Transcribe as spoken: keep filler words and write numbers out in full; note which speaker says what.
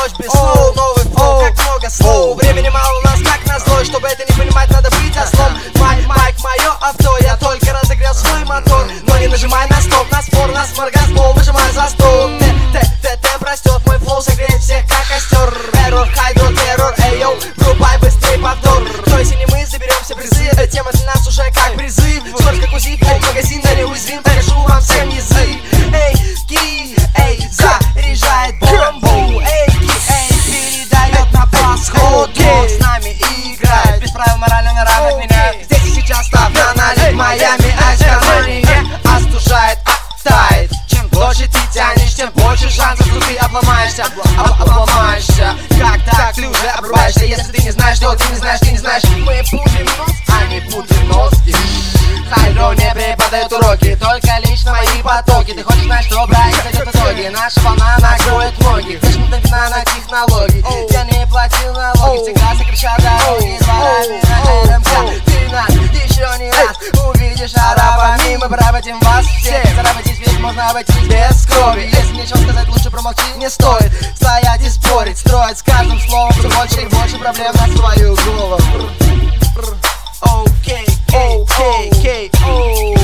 Speaker 1: ночь без слов, новый флоу, как много слов. Времени мало у нас, как назло, чтобы это не понимать, надо быть ослом. Майк, майк, мое авто, я только разогрел свой мотор. Но не нажимай на стоп, на спор, на сморгасбол, выжимай за стол. Темп растет, мой флоу согреет всех, как костер. Эррор, хайдро, террор, эй йоу, врубай быстрей повтор. Кто если не мы, заберем все призы, эта тема для нас уже как призыв. Сколько как УЗИ, как магазин, да неуязвим, покажу вам всем язык. Эй, ки, эй, заряжает бомбу. Эй, ки, эй, передает на подход. С нами играет, без правил морально на равных меня. Здесь и сейчас ставь на налив, Майами, очкование не остужает, а тает. Чем дольше ты тянешь, тем больше шансов, что ты обломаешься, об обломаешься. Как так, ты уже обрываешься, если ты не знаешь, что ты не знаешь, ты не знаешь. Мы путаем нос, а не путаем носки. Хайдро не преподает уроки, только лишь на мои потоки. Ты хочешь знать, что брать, зайдет итоги. Наша волна накроет многих, зачем так вина на технологии. Я не платил налоги, всегда сокращал дороги. Дворами на РМК, ты нас еще не раз увидишь арабами. Мы поработим вас всех, заработать ведь можно обойтись без крови. Если нечего сказать, лучше промолчи, не стоит стоять и спорить, строить с каждым словом все больше и больше проблем на свою голову. Окей, окей, окей, окей.